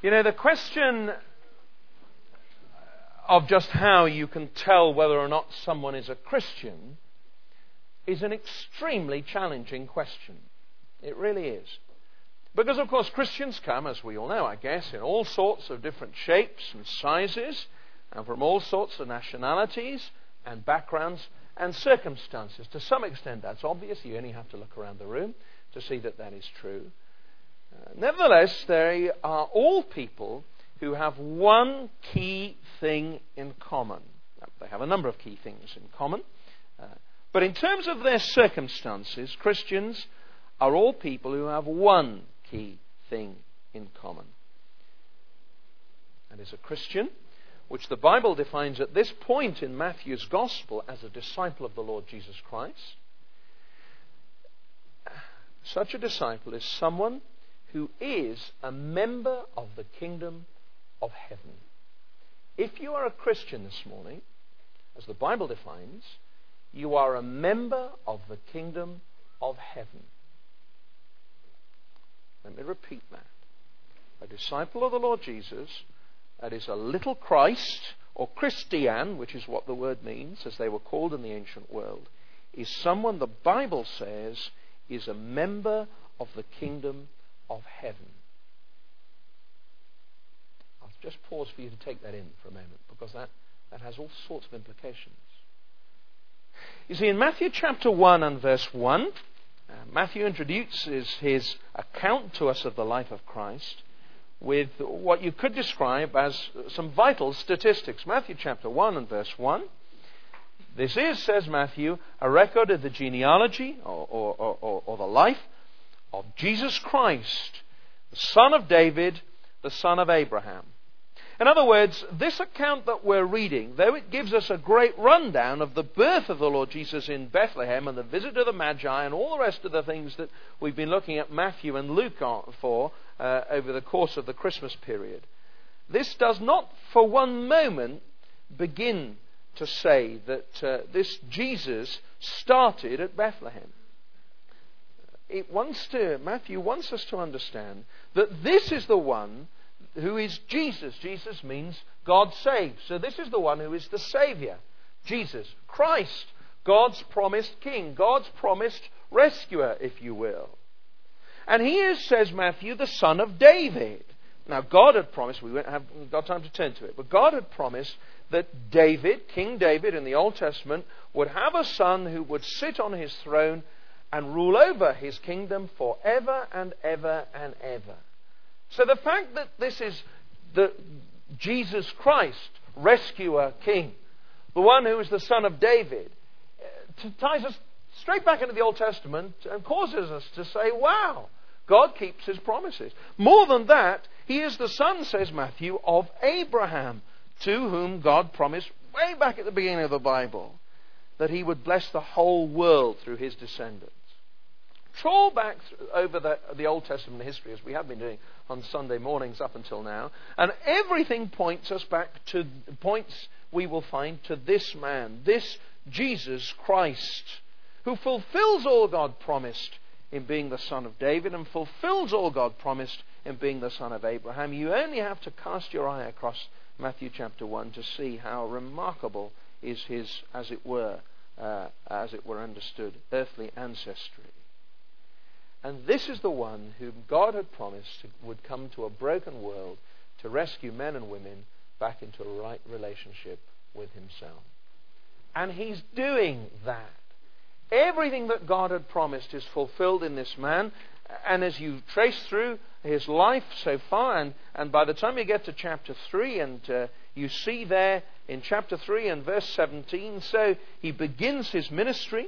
You know, the question of just how you can tell whether or not someone is a Christian is an extremely challenging question. It really is. Because, of course, Christians come, as we all know, I guess, in all sorts of different shapes and sizes, and from all sorts of nationalities and backgrounds and circumstances. To some extent, that's obvious. You only have to look around the room to see that that is true. Nevertheless, they are all people who have one key thing in common. They have a number of key things in common. But in terms of their circumstances, Christians are all people who have one key thing in common. And as a Christian, which the Bible defines at this point in Matthew's Gospel as a disciple of the Lord Jesus Christ, such a disciple is someone who is a member of the kingdom of heaven. If you are a Christian this morning, as the Bible defines, you are a member of the kingdom of heaven. Let me repeat that. A disciple of the Lord Jesus, that is a little Christ, or Christian, which is what the word means, as they were called in the ancient world, is someone the Bible says is a member of the kingdom of heaven. I'll just pause for you to take that in for a moment, because that has all sorts of implications. You see, in Matthew chapter 1 and verse 1, Matthew introduces his account to us of the life of Christ with what you could describe as some vital statistics. Matthew chapter 1 and verse 1. This is, says Matthew, a record of the genealogy or the life of Jesus Christ, the son of David, the son of Abraham. In other words, this account that we're reading, though it gives us a great rundown of the birth of the Lord Jesus in Bethlehem and the visit of the Magi and all the rest of the things that we've been looking at Matthew and Luke for over the course of the Christmas period, this does not for one moment begin to say that this Jesus started at Bethlehem. Matthew wants us to understand that this is the one who is Jesus. Jesus means God saves. So this is the one who is the Saviour. Jesus, Christ, God's promised King, God's promised rescuer, if you will. And he is, says Matthew, the son of David. Now God had promised, we won't have got time to turn to it, but God had promised that David, King David in the Old Testament, would have a son who would sit on his throne and rule over his kingdom forever and ever and ever. So the fact that this is the Jesus Christ, rescuer, king, the one who is the son of David, ties us straight back into the Old Testament and causes us to say, wow, God keeps his promises. More than that, he is the son, says Matthew, of Abraham, to whom God promised way back at the beginning of the Bible that he would bless the whole world through his descendants. Trawl back over the Old Testament history, as we have been doing on Sunday mornings up until now, and everything points us back to points we will find to this man, this Jesus Christ, who fulfills all God promised in being the son of David and fulfills all God promised in being the son of Abraham. You only have to cast your eye across Matthew chapter 1 to see how remarkable is his, as it were understood, earthly ancestry. And this is the one whom God had promised would come to a broken world to rescue men and women back into a right relationship with himself. And he's doing that. Everything that God had promised is fulfilled in this man. And as you trace through his life so far, and by the time you get to chapter 3, and you see there in chapter 3 and verse 17, so he begins his ministry.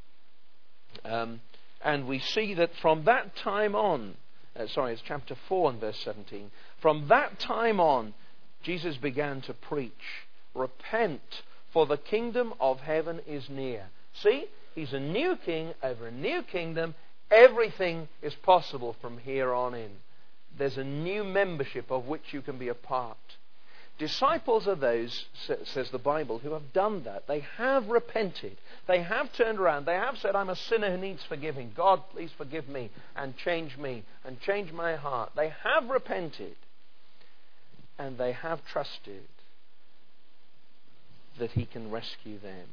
And we see that from that time on, it's chapter 4 and verse 17. From that time on, Jesus began to preach, repent, for the kingdom of heaven is near. See, he's a new king over a new kingdom. Everything is possible from here on in. There's a new membership of which you can be a part. Disciples are those, says the Bible, who have done that. They have repented. They have turned around. They have said, I'm a sinner who needs forgiving. God, please forgive me and change my heart. They have repented. and they have trusted that he can rescue them.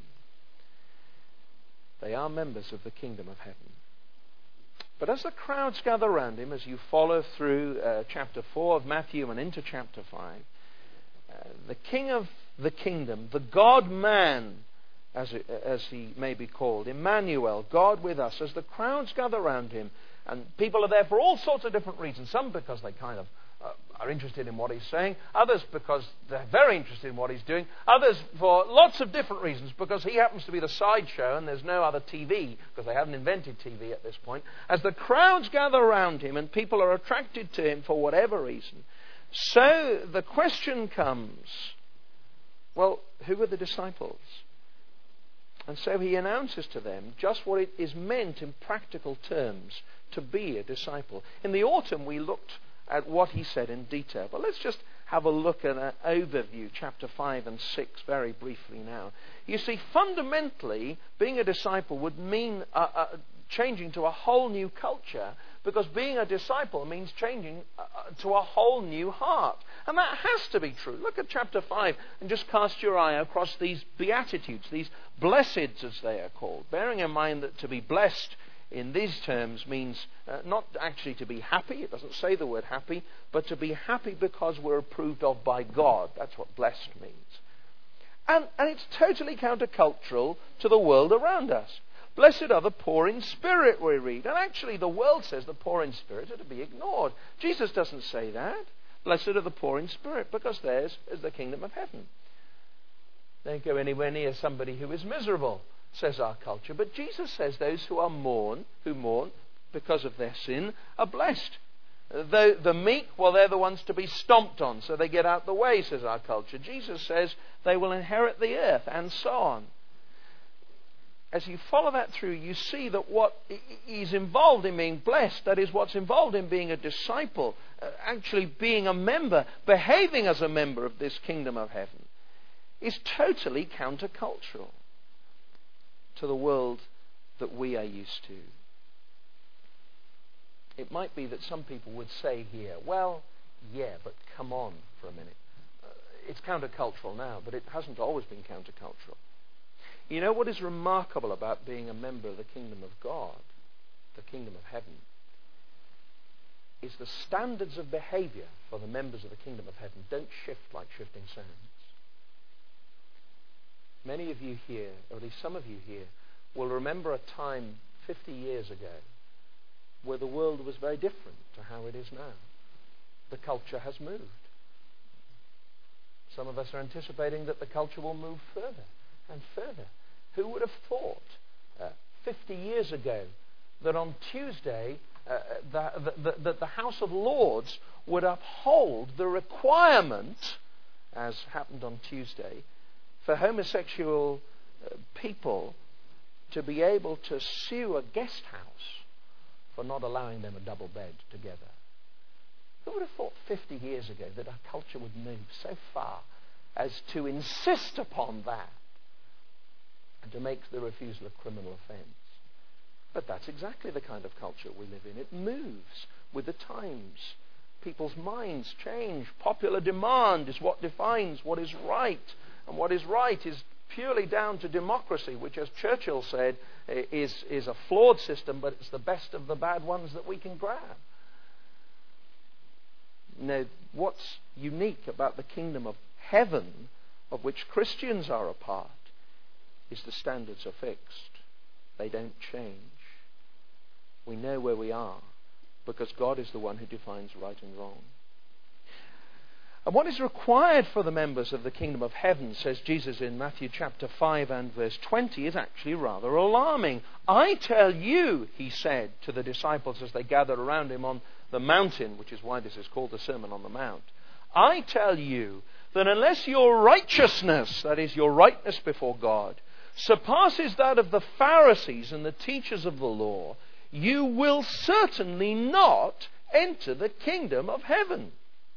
They are members of the kingdom of heaven. But as the crowds gather around him, as you follow through chapter 4 of Matthew and into chapter 5, the king of the kingdom, the God-man, as he may be called, Emmanuel, God with us, as the crowds gather around him, and people are there for all sorts of different reasons. Some because they kind of are interested in what he's saying. Others because they're very interested in what he's doing. Others for lots of different reasons, because he happens to be the sideshow and there's no other TV, because they haven't invented TV at this point. As the crowds gather around him and people are attracted to him for whatever reason, so the question comes, well, who are the disciples? And so he announces to them just what it is meant in practical terms to be a disciple. In the autumn we looked at what he said in detail, but let's just have a look at an overview, chapter 5 and 6, very briefly now. You see, fundamentally, being a disciple would mean changing to a whole new culture, because being a disciple means changing to a whole new heart. And that has to be true. Look at chapter 5 and just cast your eye across these Beatitudes, these blesseds as they are called, bearing in mind that to be blessed in these terms means not actually to be happy. It doesn't say the word happy, but to be happy because we're approved of by God. That's what blessed means. And it's totally countercultural to the world around us. Blessed are the poor in spirit, we read. And actually the world says the poor in spirit are to be ignored. Jesus doesn't say that. Blessed are the poor in spirit, because theirs is the kingdom of heaven. Don't go anywhere near somebody who is miserable, says our culture. But Jesus says those who mourn because of their sin are blessed. The meek, well, they're the ones to be stomped on, so they get out the way, says our culture. Jesus says they will inherit the earth, and so on. As you follow that through, you see that what is involved in being blessed, that is what's involved in being a disciple, actually being a member, behaving as a member of this kingdom of heaven, is totally countercultural to the world that we are used to. It might be that some people would say here, well, yeah, but come on for a minute. It's countercultural now, but it hasn't always been countercultural. You know what is remarkable about being a member of the kingdom of God, the kingdom of heaven, is the standards of behavior for the members of the kingdom of heaven don't shift like shifting sands. Many of you here, or at least some of you here, will remember a time 50 years ago where the world was very different to how it is now. The culture has moved. Some of us are anticipating that the culture will move further and further. Who would have thought 50 years ago that on Tuesday that the House of Lords would uphold the requirement, as happened on Tuesday, for homosexual people to be able to sue a guest house for not allowing them a double bed together? Who would have thought 50 years ago that our culture would move so far as to insist upon that and to make the refusal a criminal offence? But that's exactly the kind of culture we live in. It moves with the times. People's minds change. Popular demand is what defines what is right. And what is right is purely down to democracy, which, as Churchill said, is a flawed system, but it's the best of the bad ones that we can grab. Now, what's unique about the kingdom of heaven, of which Christians are a part, is the standards are fixed. They don't change. We know where we are because God is the one who defines right and wrong. And what is required for the members of the kingdom of heaven, says Jesus in Matthew chapter 5 and verse 20, is actually rather alarming. I tell you, he said to the disciples as they gathered around him on the mountain, which is why this is called the Sermon on the Mount. I tell you that unless your righteousness, that is your rightness before God, surpasses that of the Pharisees and the teachers of the law, you will certainly not enter the kingdom of heaven.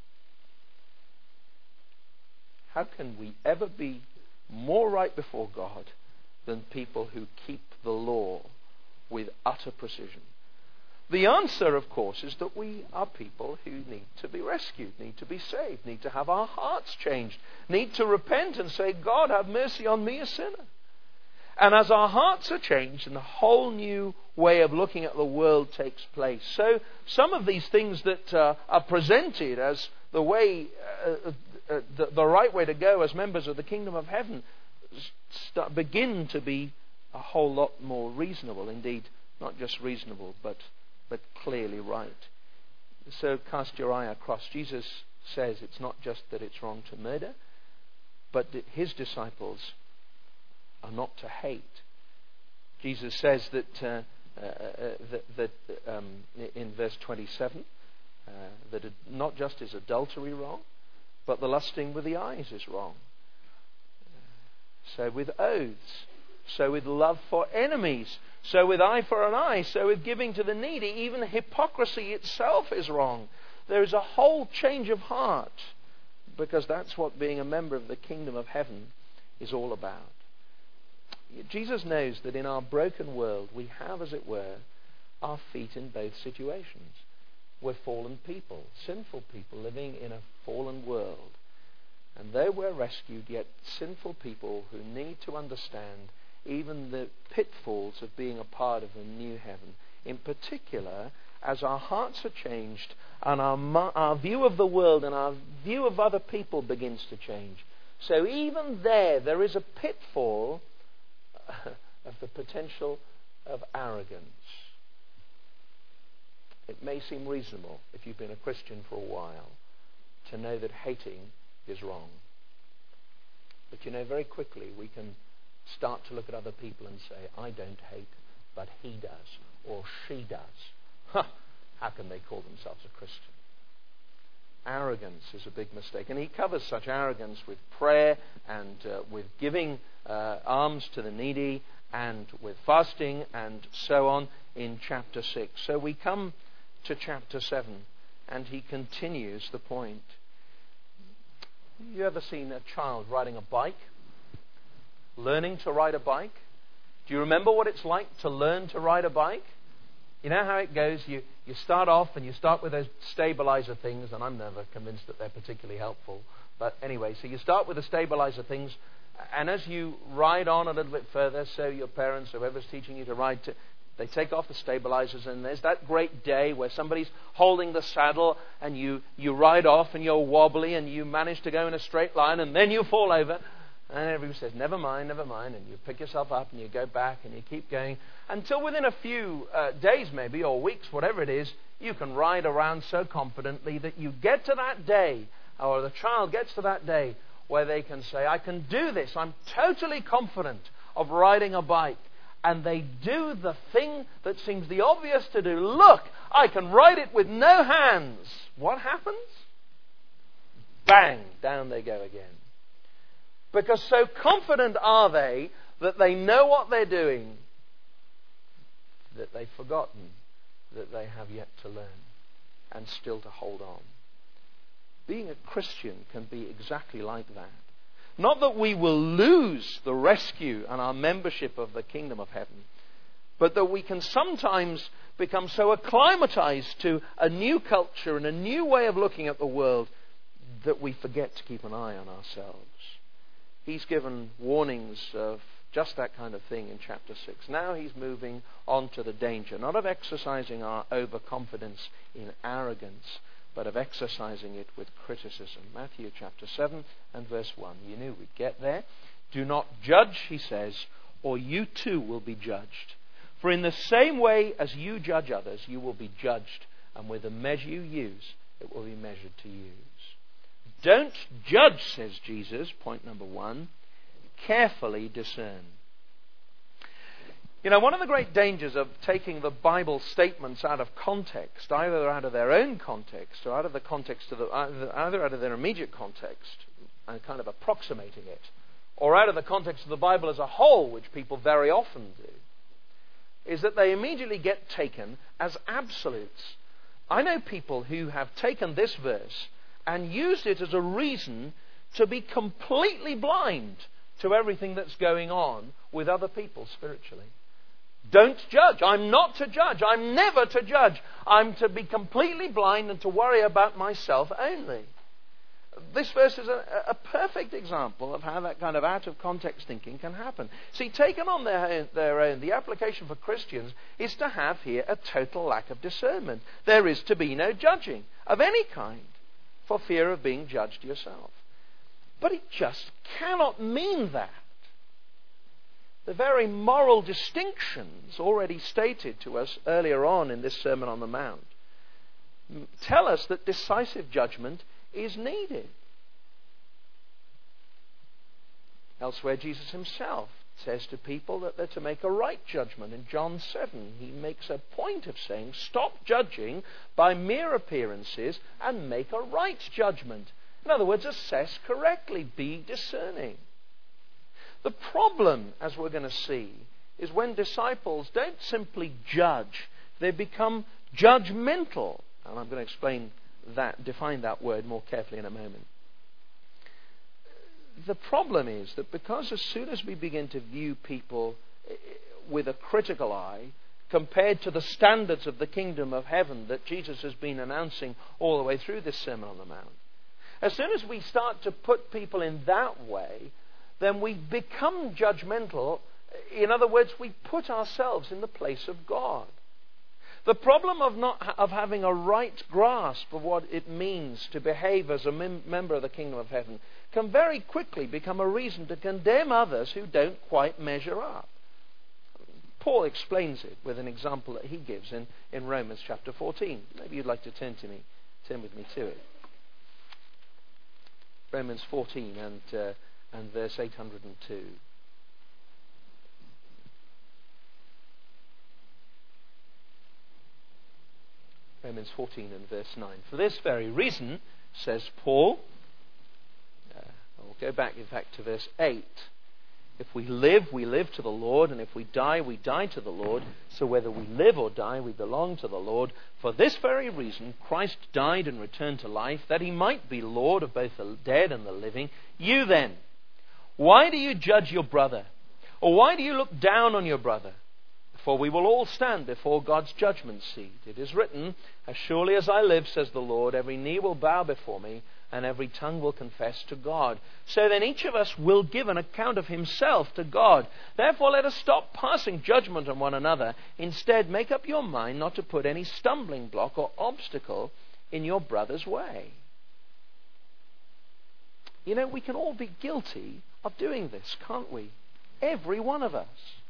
How can we ever be more right before God than people who keep the law with utter precision? The answer, of course, is that we are people who need to be rescued, need to be saved, need to have our hearts changed, need to repent and say, God, have mercy on me, a sinner. And as our hearts are changed and a whole new way of looking at the world takes place, so some of these things that are presented as the way, the right way to go as members of the kingdom of heaven begin to be a whole lot more reasonable. Indeed, not just reasonable, but clearly right. So cast your eye across. Jesus says it's not just that it's wrong to murder, but that his disciples are not to hate. Jesus says that in verse 27 that not just is adultery wrong, but the lusting with the eyes is wrong. So with oaths, so with love for enemies, so with eye for an eye, so with giving to the needy, even hypocrisy itself is wrong. There is a whole change of heart, because that's what being a member of the kingdom of heaven is all about. Jesus knows that in our broken world we have, as it were, our feet in both situations. We're fallen people, sinful people living in a fallen world. And though we're rescued, yet sinful people who need to understand even the pitfalls of being a part of the new heaven. In particular, as our hearts are changed and our view of the world and our view of other people begins to change. So even there is a pitfall of the potential of arrogance. It may seem reasonable, if you've been a Christian for a while, to know that hating is wrong. But you know, very quickly we can start to look at other people and say, I don't hate, but he does, or she does. How can they call themselves a Christian? Arrogance is a big mistake. And he covers such arrogance with prayer and with giving alms to the needy and with fasting and so on in chapter 6. So we come to chapter 7 and he continues the point. You ever seen a child riding a bike? Learning to ride a bike? Do you remember what it's like to learn to ride a bike? You know how it goes? You start off and you start with those stabilizer things, and I'm never convinced that they're particularly helpful. But anyway, so you start with the stabilizer things, and as you ride on a little bit further, so your parents, whoever's teaching you to ride, they take off the stabilizers, and there's that great day where somebody's holding the saddle, and you ride off, and you're wobbly, and you manage to go in a straight line, and then you fall over. And everybody says, never mind, and you pick yourself up and you go back and you keep going until within a few days maybe, or weeks, whatever it is, you can ride around so confidently that you get to that day, or the child gets to that day where they can say, I can do this, I'm totally confident of riding a bike. And they do the thing that seems the obvious to do. Look, I can ride it with no hands. What happens? Bang, down they go again. Because so confident are they that they know what they're doing, that they've forgotten that they have yet to learn and still to hold on. Being a Christian can be exactly like that. Not that we will lose the rescue and our membership of the kingdom of heaven, but that we can sometimes become so acclimatized to a new culture and a new way of looking at the world that we forget to keep an eye on ourselves. He's given warnings of just that kind of thing in chapter 6. Now he's moving on to the danger, not of exercising our overconfidence in arrogance, but of exercising it with criticism. Matthew chapter 7 and verse 1. You knew we'd get there. Do not judge, he says, or you too will be judged. For in the same way as you judge others, you will be judged, and with the measure you use, it will be measured to you. Don't judge, says Jesus, point number 1. Carefully discern. You know, one of the great dangers of taking the Bible statements out of context, either out of their own context or out of the context of either out of their immediate context and kind of approximating it, or out of the context of the Bible as a whole, which people very often do, is that they immediately get taken as absolutes. I know people who have taken this verse and used it as a reason to be completely blind to everything that's going on with other people spiritually. Don't judge. I'm not to judge. I'm never to judge. I'm to be completely blind and to worry about myself only. This verse is a perfect example of how that kind of out-of-context thinking can happen. See, taken on their own, the application for Christians is to have here a total lack of discernment. There is to be no judging of any kind for fear of being judged yourself. But it just cannot mean that. The very moral distinctions already stated to us earlier on in this Sermon on the Mount tell us that decisive judgment is needed. Elsewhere, Jesus himself says to people that they're to make a right judgment. In John 7, he makes a point of saying, stop judging by mere appearances and make a right judgment. In other words, assess correctly, be discerning. The problem, as we're going to see, is when disciples don't simply judge, they become judgmental. And I'm going to define that word more carefully in a moment. The problem is that because as soon as we begin to view people with a critical eye, compared to the standards of the kingdom of heaven that Jesus has been announcing all the way through this Sermon on the Mount, as soon as we start to put people in that way, then we become judgmental. In other words, we put ourselves in the place of God. The problem of having a right grasp of what it means to behave as a member of the kingdom of heaven can very quickly become a reason to condemn others who don't quite measure up. Paul explains it with an example that he gives in Romans chapter 14. Maybe you'd like to turn with me to it. Romans 14 and verse 802. Romans 14 and verse 9. For this very reason, says Paul, we'll go back in fact to verse 8. If we live, we live to the Lord, and if we die, we die to the Lord. So whether we live or die, we belong to the Lord. For this very reason, Christ died and returned to life, that he might be Lord of both the dead and the living. You then, why do you judge your brother? Or why do you look down on your brother? For we will all stand before God's judgment seat. It is written, as surely as I live, says the Lord, every knee will bow before me, and every tongue will confess to God. So then each of us will give an account of himself to God. Therefore let us stop passing judgment on one another. Instead, make up your mind not to put any stumbling block or obstacle in your brother's way. You know, we can all be guilty of doing this, can't we? Every one of us.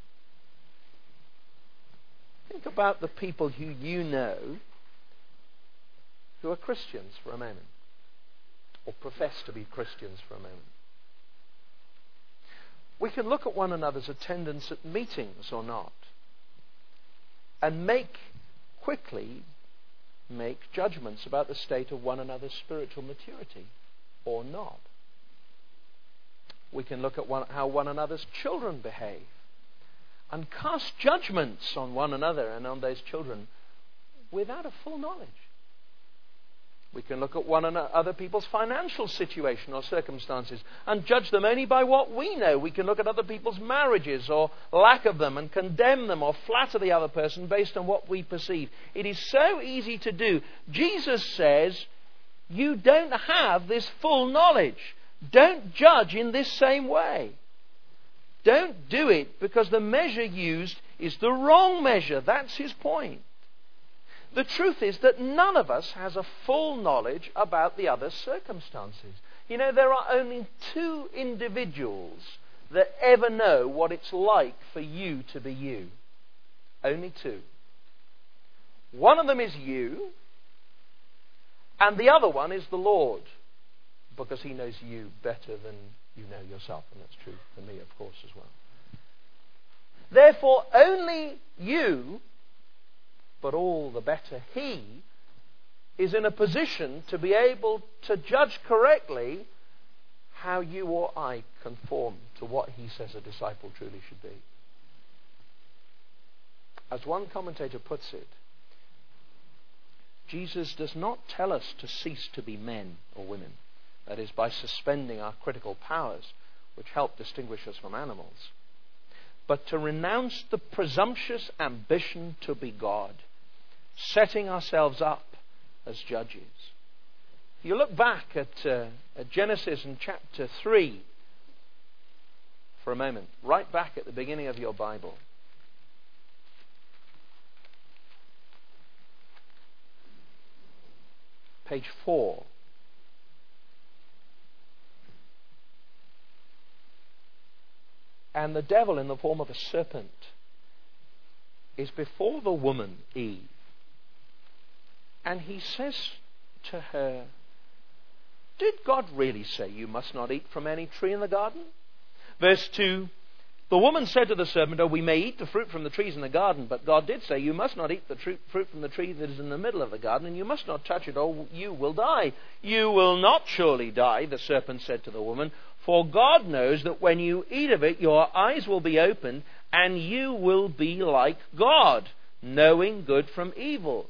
Think about the people who you know who are Christians for a moment, or profess to be Christians for a moment. We can look at one another's attendance at meetings or not, and quickly make judgments about the state of one another's spiritual maturity or not. We can look at how one another's children behave and cast judgments on one another and on those children without a full knowledge. We can look at other people's financial situation or circumstances and judge them only by what we know. We can look at other people's marriages or lack of them and condemn them or flatter the other person based on what we perceive. It is so easy to do. Jesus says, you don't have this full knowledge. Don't judge in this same way. Don't do it because the measure used is the wrong measure. That's his point. The truth is that none of us has a full knowledge about the other's circumstances. You know, there are only two individuals that ever know what it's like for you to be you. Only two. One of them is you, and the other one is the Lord, because he knows you better than you know yourself, and that's true for me, of course, as well. Therefore, only you, but all the better he, is in a position to be able to judge correctly how you or I conform to what he says a disciple truly should be. As one commentator puts it, Jesus does not tell us to cease to be men or women. That is, by suspending our critical powers, which help distinguish us from animals. but to renounce the presumptuous ambition to be God, setting ourselves up as judges. You look back at Genesis in chapter 3 for a moment, right back at the beginning of your Bible. Page 4. And the devil, in the form of a serpent, is before the woman, Eve. And he says to her, "Did God really say you must not eat from any tree in the garden?" Verse 2, "The woman said to the serpent, 'Oh, we may eat the fruit from the trees in the garden, but God did say, you must not eat the fruit from the tree that is in the middle of the garden, and you must not touch it, or you will die.' 'You will not surely die,' the serpent said to the woman, 'for God knows that when you eat of it, your eyes will be opened, and you will be like God, knowing good from evil.'"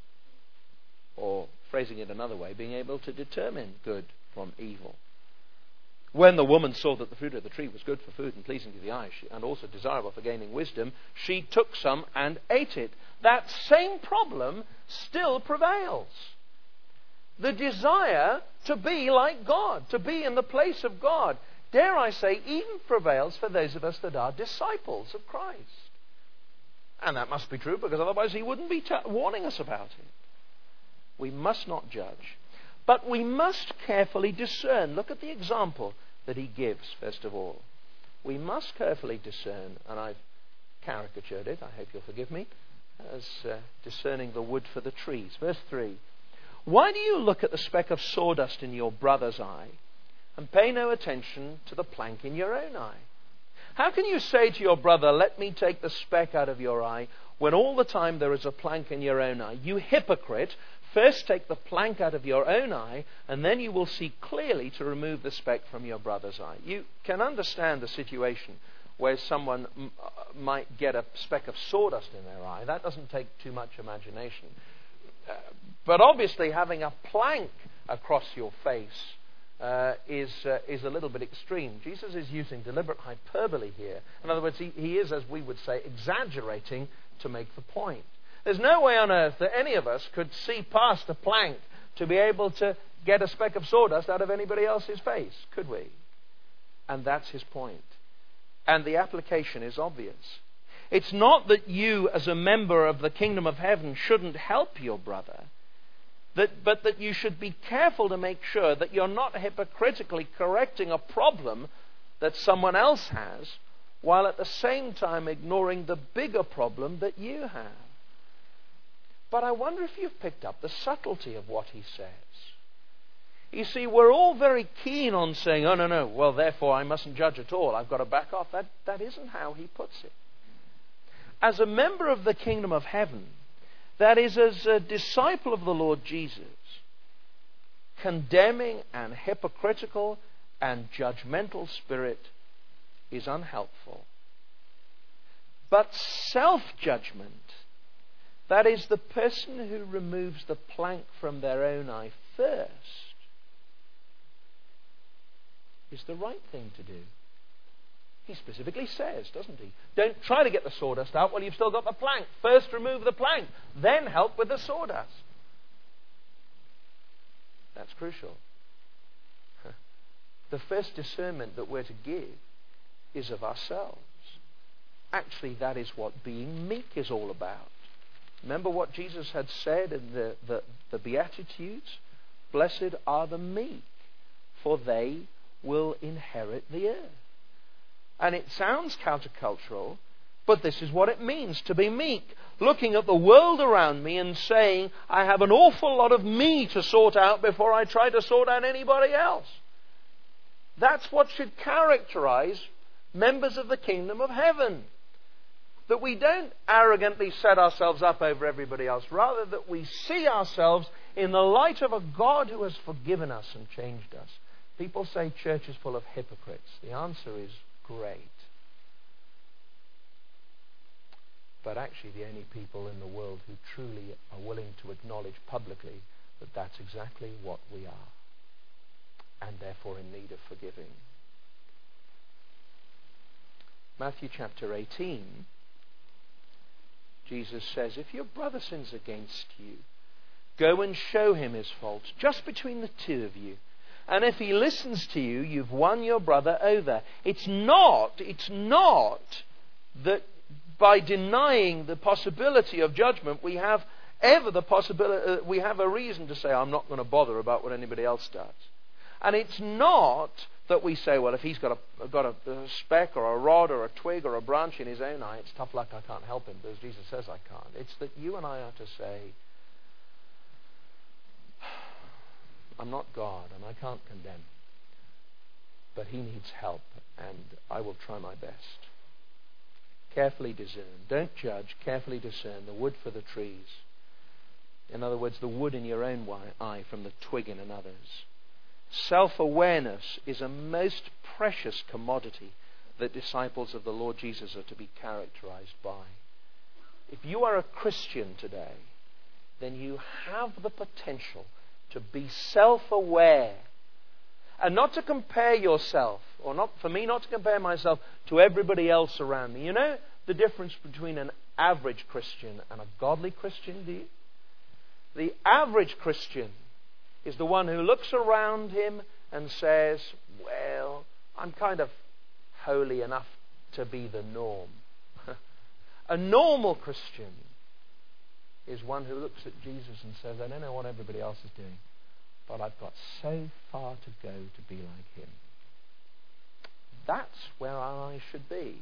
Or, phrasing it another way, being able to determine good from evil. "When the woman saw that the fruit of the tree was good for food and pleasing to the eyes, and also desirable for gaining wisdom, she took some and ate it." That same problem still prevails. The desire to be like God, to be in the place of God, dare I say, even prevails for those of us that are disciples of Christ. And that must be true, because otherwise he wouldn't be warning us about it. We must not judge, but we must carefully discern. Look at the example that he gives, first of all. We must carefully discern, and I've caricatured it, I hope you'll forgive me, as discerning the wood for the trees. Verse 3, "Why do you look at the speck of sawdust in your brother's eye and pay no attention to the plank in your own eye? How can you say to your brother, 'Let me take the speck out of your eye,' when all the time there is a plank in your own eye? You hypocrite! First take the plank out of your own eye, and then you will see clearly to remove the speck from your brother's eye." You can understand the situation where someone might get a speck of sawdust in their eye. That doesn't take too much imagination. But obviously having a plank across your face is a little bit extreme. Jesus is using deliberate hyperbole here. In other words, he is, as we would say, exaggerating to make the point. There's no way on earth that any of us could see past a plank to be able to get a speck of sawdust out of anybody else's face, could we? And that's his point. And the application is obvious. It's not that you, as a member of the kingdom of heaven, shouldn't help your brother, but that you should be careful to make sure that you're not hypocritically correcting a problem that someone else has, while at the same time ignoring the bigger problem that you have. But I wonder if you've picked up the subtlety of what he says. You see, we're all very keen on saying, "Oh, no, well, therefore I mustn't judge at all. I've got to back off." That isn't how he puts it. As a member of the kingdom of heaven, that is, as a disciple of the Lord Jesus, condemning an hypocritical and judgmental spirit is unhelpful. But self-judgment, that is, the person who removes the plank from their own eye first, is the right thing to do. He specifically says, doesn't he? Don't try to get the sawdust out while you've still got the plank. First remove the plank, then help with the sawdust. That's crucial. The first discernment that we're to give is of ourselves. Actually, that is what being meek is all about. Remember what Jesus had said in the Beatitudes? "Blessed are the meek, for they will inherit the earth." And it sounds countercultural, but this is what it means to be meek. Looking at the world around me and saying, I have an awful lot of me to sort out before I try to sort out anybody else. That's what should characterize members of the kingdom of heaven. That we don't arrogantly set ourselves up over everybody else. Rather that we see ourselves in the light of a God who has forgiven us and changed us. People say church is full of hypocrites. The answer is great. But actually the only people in the world who truly are willing to acknowledge publicly that that's exactly what we are. And therefore in need of forgiving. Matthew chapter 18, Jesus says, if your brother sins against you, go and show him his faults, just between the two of you. And if he listens to you, you've won your brother over. It's not that by denying the possibility of judgment, we have a reason to say, I'm not going to bother about what anybody else does. And it's not that we say, well, if he's got a speck or a rod or a twig or a branch in his own eye, it's tough luck, I can't help him, because Jesus says I can't. It's that you and I are to say, I'm not God and I can't condemn, but he needs help and I will try my best. Carefully discern. Don't judge, carefully discern the wood for the trees. In other words, the wood in your own eye from the twig in another's. Self-awareness is a most precious commodity that disciples of the Lord Jesus are to be characterized by. If you are a Christian today, then you have the potential to be self-aware and not to compare yourself, or not for me not to compare myself to everybody else around me. You know the difference between an average Christian and a godly Christian, do you? The average Christian is the one who looks around him and says, well, I'm kind of holy enough to be the norm. A normal Christian is one who looks at Jesus and says, I don't know what everybody else is doing, but I've got so far to go to be like him. That's where our eyes should be.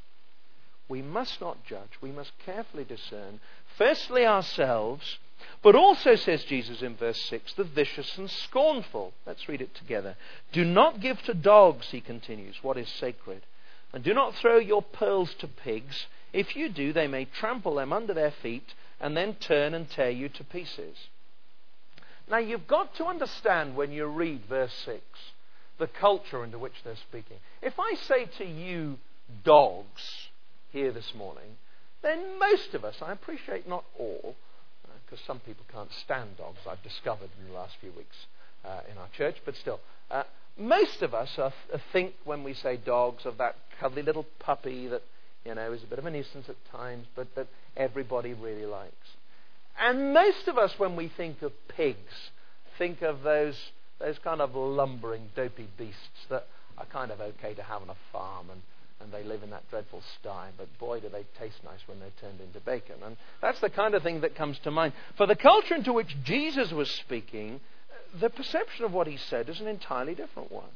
We must not judge. We must carefully discern, firstly ourselves, but also, says Jesus in verse 6, the vicious and scornful. Let's read it together. Do not give to dogs, he continues, what is sacred. And do not throw your pearls to pigs. If you do, they may trample them under their feet and then turn and tear you to pieces. Now, you've got to understand when you read verse 6, the culture into which they're speaking. If I say to you, dogs, here this morning, then most of us, I appreciate not all, because some people can't stand dogs, I've discovered in the last few weeks in our church, but still, most of us think when we say dogs of that cuddly little puppy that, you know, is a bit of a nuisance at times, but that everybody really likes. And most of us, when we think of pigs, think of those kind of lumbering, dopey beasts that are kind of okay to have on a farm, and they live in that dreadful sty, but boy, do they taste nice when they're turned into bacon. And that's the kind of thing that comes to mind. For the culture into which Jesus was speaking, the perception of what he said is an entirely different one.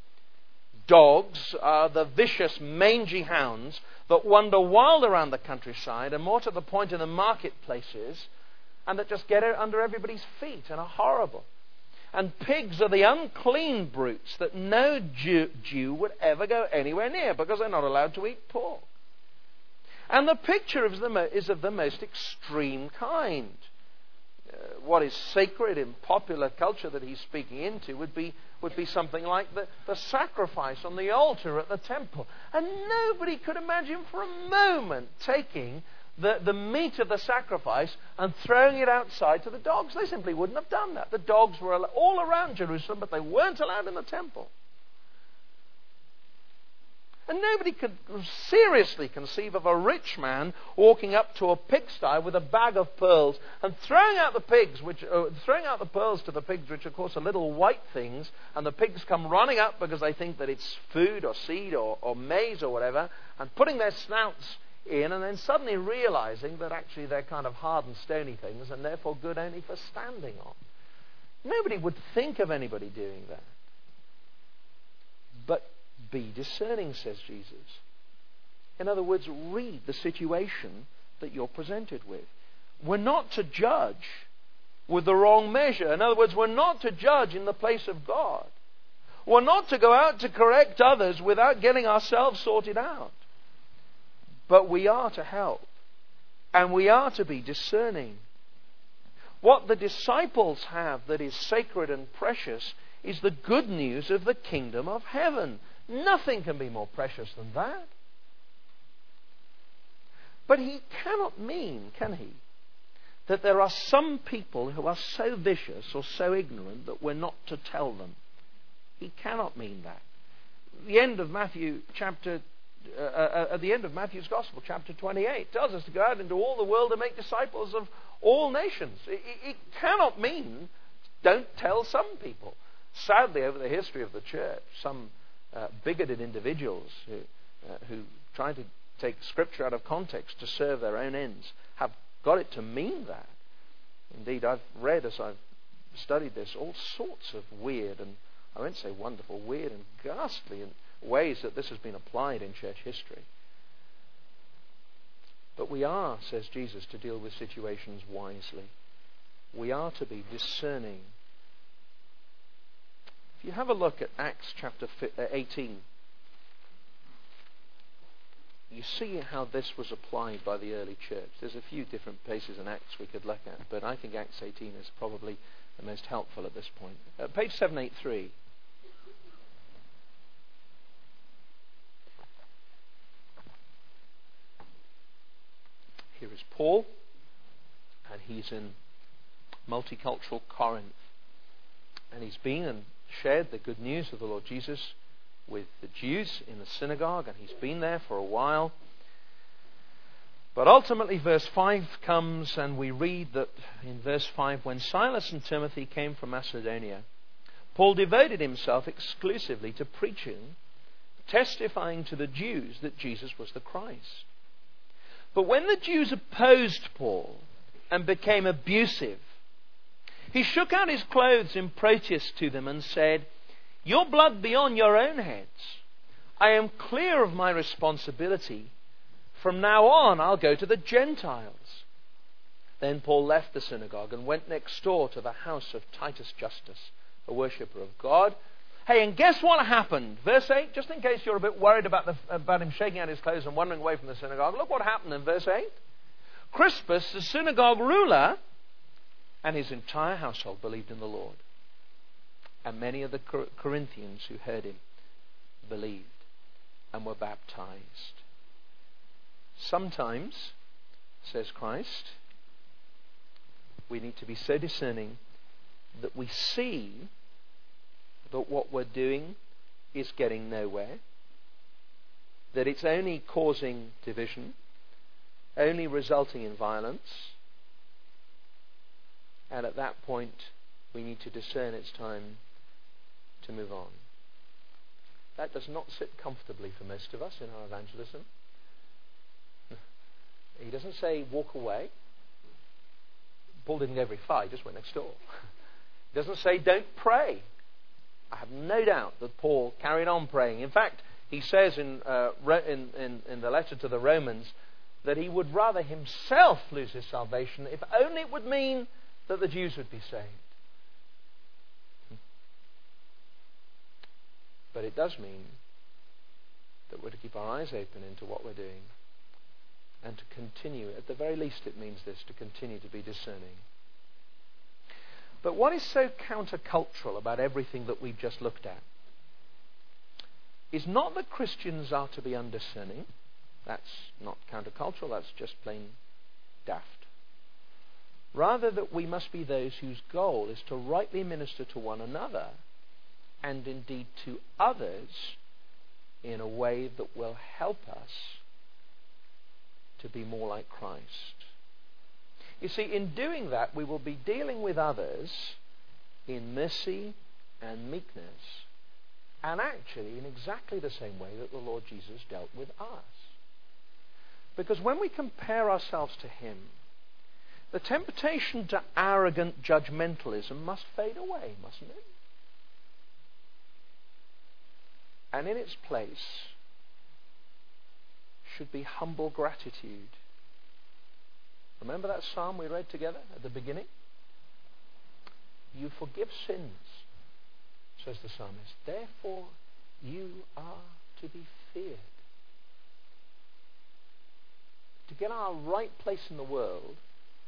Dogs are the vicious, mangy hounds that wander wild around the countryside, and more to the point in the marketplaces, and that just get under everybody's feet and are horrible. And pigs are the unclean brutes that no Jew would ever go anywhere near, because they're not allowed to eat pork. And the picture is of the most extreme kind. What is sacred in popular culture that he's speaking into would be something like the sacrifice on the altar at the temple. And nobody could imagine for a moment taking the meat of the sacrifice and throwing it outside to the dogs. They simply wouldn't have done that. The dogs were all around Jerusalem, but they weren't allowed in the temple. And nobody could seriously conceive of a rich man walking up to a pigsty with a bag of pearls and throwing out the pearls to the pigs, which of course are little white things, and the pigs come running up because they think that it's food or seed or maize or whatever, and putting their snouts in, and then suddenly realizing that actually they're kind of hard and stony things and therefore good only for standing on. Nobody would think of anybody doing that. But be discerning, says Jesus. In other words, read the situation that you're presented with. We're not to judge with the wrong measure. In other words, we're not to judge in the place of God. We're not to go out to correct others without getting ourselves sorted out. But we are to help. And we are to be discerning. What the disciples have that is sacred and precious is the good news of the kingdom of heaven. Nothing can be more precious than that. But he cannot mean, can he, that there are some people who are so vicious or so ignorant that we're not to tell them. He cannot mean that. The end of Matthew chapter at the end of Matthew's Gospel, chapter 28, tells us to go out into all the world and make disciples of all nations. It cannot mean don't tell some people. Sadly, over the history of the church, some bigoted individuals who try to take Scripture out of context to serve their own ends have got it to mean that. Indeed, I've read, as I've studied this, all sorts of weird, and I won't say wonderful, weird and ghastly ways that this has been applied in church history. But we are, says Jesus, to deal with situations wisely. We are to be discerning. If you have a look at Acts chapter 18, you see how this was applied by the early church. There's a few different places in Acts we could look at, but I think Acts 18 is probably the most helpful at this point. Page 783. Here is Paul, and he's in multicultural Corinth. And he's been and shared the good news of the Lord Jesus with the Jews in the synagogue, and he's been there for a while. But ultimately, verse 5 comes, and we read that in verse 5, when Silas and Timothy came from Macedonia, Paul devoted himself exclusively to preaching, testifying to the Jews that Jesus was the Christ. But when the Jews opposed Paul and became abusive, he shook out his clothes in protest to them and said, "Your blood be on your own heads. I am clear of my responsibility. From now on, I'll go to the Gentiles." Then Paul left the synagogue and went next door to the house of Titus Justus, a worshipper of God. Hey, and guess what happened? Verse 8, just in case you're a bit worried about him shaking out his clothes and wandering away from the synagogue, look what happened in verse 8. Crispus, the synagogue ruler, and his entire household believed in the Lord. And many of the Corinthians who heard him believed and were baptized. Sometimes, says Christ, we need to be so discerning that we see that what we're doing is getting nowhere, that it's only causing division, only resulting in violence, and at that point we need to discern it's time to move on. That does not sit comfortably for most of us in our evangelism. He doesn't say walk away. Paul didn't go very far, he just went next door. He doesn't say don't pray. I have no doubt that Paul carried on praying. In fact, he says in the letter to the Romans that he would rather himself lose his salvation if only it would mean that the Jews would be saved. But it does mean that we're to keep our eyes open into what we're doing and to continue. At the very least, it means this, to continue to be discerning. But what is so countercultural about everything that we've just looked at is not that Christians are to be undiscerning. That's not countercultural, that's just plain daft. Rather, that we must be those whose goal is to rightly minister to one another and indeed to others in a way that will help us to be more like Christ. You see, in doing that, we will be dealing with others in mercy and meekness, and actually in exactly the same way that the Lord Jesus dealt with us. Because when we compare ourselves to him, the temptation to arrogant judgmentalism must fade away, mustn't it? And in its place should be humble gratitude. Remember that psalm we read together at the beginning? You forgive sins, says the psalmist. Therefore, you are to be feared. To get our right place in the world,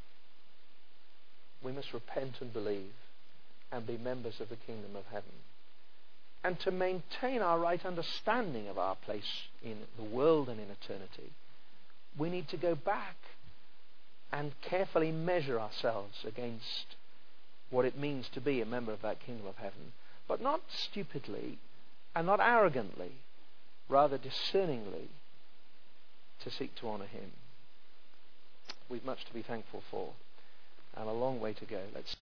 we must repent and believe and be members of the kingdom of heaven. And to maintain our right understanding of our place in the world and in eternity, we need to go back and carefully measure ourselves against what it means to be a member of that kingdom of heaven. But not stupidly and not arrogantly, rather discerningly to seek to honour him. We've much to be thankful for and a long way to go. Let's